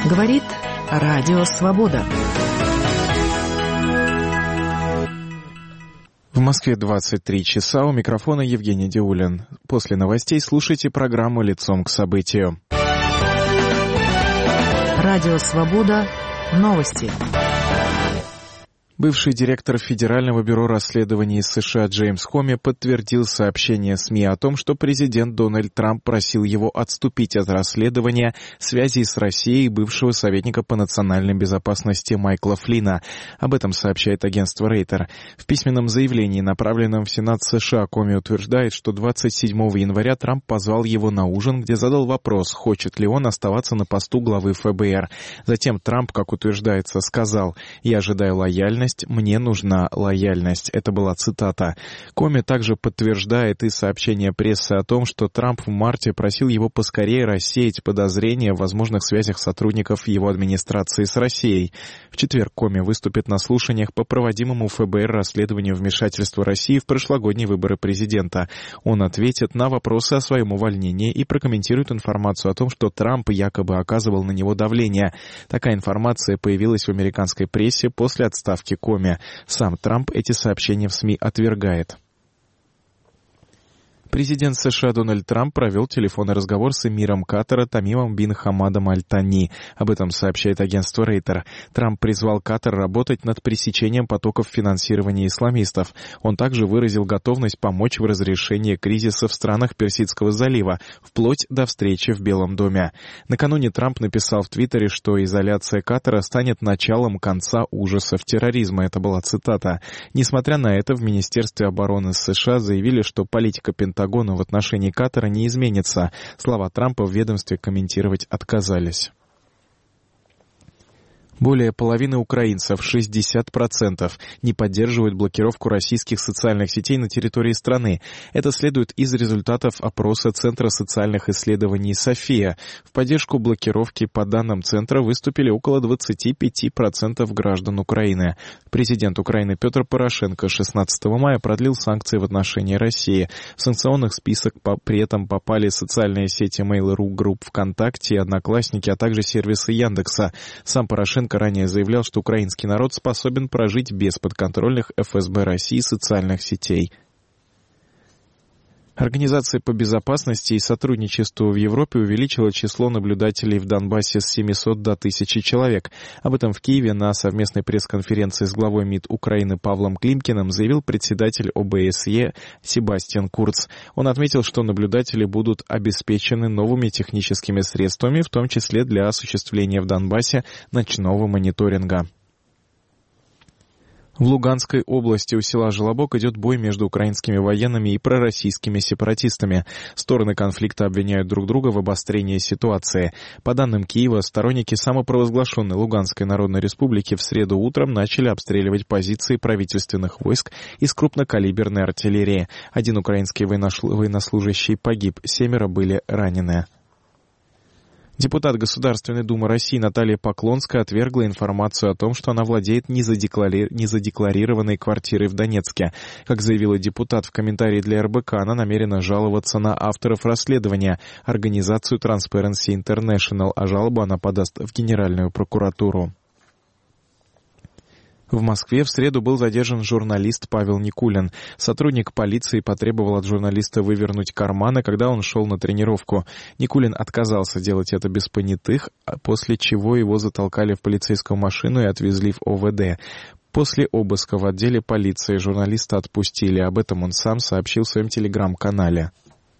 Говорит Радио Свобода. В Москве 23 часа. У микрофона Евгений Диулин. После новостей слушайте программу «Лицом к событию». Радио Свобода. Новости. Бывший директор Федерального бюро расследований США Джеймс Коми подтвердил сообщение СМИ о том, что президент Дональд Трамп просил его отступить от расследования связей с Россией бывшего советника по национальной безопасности Майкла Флина. Об этом сообщает агентство Рейтер. В письменном заявлении, направленном в Сенат США, Коми утверждает, что 27 января Трамп позвал его на ужин, где задал вопрос, хочет ли он оставаться на посту главы ФБР. Затем Трамп, как утверждается, сказал: «Я ожидаю лояльность, мне нужна лояльность». Это была цитата. Коми также подтверждает и сообщение прессы о том, что Трамп в марте просил его поскорее рассеять подозрения в возможных связях сотрудников его администрации с Россией. В четверг Коми выступит на слушаниях по проводимому ФБР расследованию вмешательства России в прошлогодние выборы президента. Он ответит на вопросы о своем увольнении и прокомментирует информацию о том, что Трамп якобы оказывал на него давление. Такая информация появилась в американской прессе после отставки Коми. Сам Трамп эти сообщения в СМИ отвергает. Президент США Дональд Трамп провел телефонный разговор с эмиром Катара Тамимом бин Хамадом Аль-Тани. Об этом сообщает агентство Рейтер. Трамп призвал Катар работать над пресечением потоков финансирования исламистов. Он также выразил готовность помочь в разрешении кризиса в странах Персидского залива, вплоть до встречи в Белом доме. Накануне Трамп написал в Твиттере, что изоляция Катара станет началом конца ужасов терроризма. Это была цитата. Несмотря на это, в Министерстве обороны США заявили, что политика Пентагона в отношении Катара не изменится. Слова Трампа в ведомстве комментировать отказались. Более половины украинцев, 60%, не поддерживают блокировку российских социальных сетей на территории страны. Это следует из результатов опроса Центра социальных исследований «София». В поддержку блокировки, по данным Центра, выступили около 25% граждан Украины. Президент Украины Петр Порошенко 16 мая продлил санкции в отношении России. В санкционных список при этом попали социальные сети Mail.ru, групп ВКонтакте и Одноклассники, а также сервисы Яндекса. Сам Порошенко ранее заявлял, что украинский народ способен прожить без подконтрольных ФСБ России социальных сетей. Организация по безопасности и сотрудничеству в Европе увеличила число наблюдателей в Донбассе с 700 до 1000 человек. Об этом в Киеве на совместной пресс-конференции с главой МИД Украины Павлом Климкиным заявил председатель ОБСЕ Себастьян Курц. Он отметил, что наблюдатели будут обеспечены новыми техническими средствами, в том числе для осуществления в Донбассе ночного мониторинга. В Луганской области у села Желобок идет бой между украинскими военными и пророссийскими сепаратистами. Стороны конфликта обвиняют друг друга в обострении ситуации. По данным Киева, сторонники самопровозглашенной Луганской Народной Республики в среду утром начали обстреливать позиции правительственных войск из крупнокалиберной артиллерии. Один украинский военнослужащий погиб, 7 были ранены. Депутат Государственной Думы России Наталья Поклонская отвергла информацию о том, что она владеет незадекларированной квартирой в Донецке. Как заявила депутат в комментарии для РБК, она намерена жаловаться на авторов расследования, организацию Transparency International, а жалобу она подаст в Генеральную прокуратуру. В Москве в среду был задержан журналист Павел Никулин. Сотрудник полиции потребовал от журналиста вывернуть карманы, когда он шел на тренировку. Никулин отказался делать это без понятых, после чего его затолкали в полицейскую машину и отвезли в ОВД. После обыска в отделе полиции журналиста отпустили. Об этом он сам сообщил в своем телеграм-канале.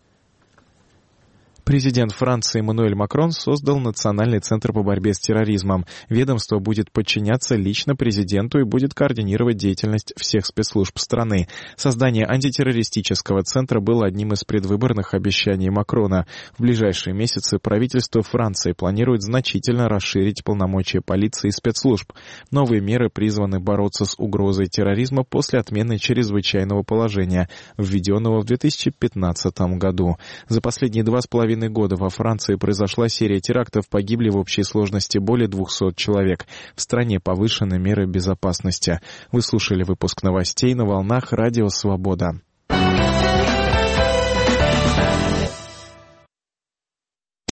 Президент Франции Эммануэль Макрон создал Национальный центр по борьбе с терроризмом. Ведомство будет подчиняться лично президенту и будет координировать деятельность всех спецслужб страны. Создание антитеррористического центра было одним из предвыборных обещаний Макрона. В ближайшие месяцы правительство Франции планирует значительно расширить полномочия полиции и спецслужб. Новые меры призваны бороться с угрозой терроризма после отмены чрезвычайного положения, введенного в 2015 году. За последние 2,5 года во Франции произошла серия терактов, погибли в общей сложности более 200 человек. В стране повышены меры безопасности. Вы слушали выпуск новостей на волнах Радио Свобода.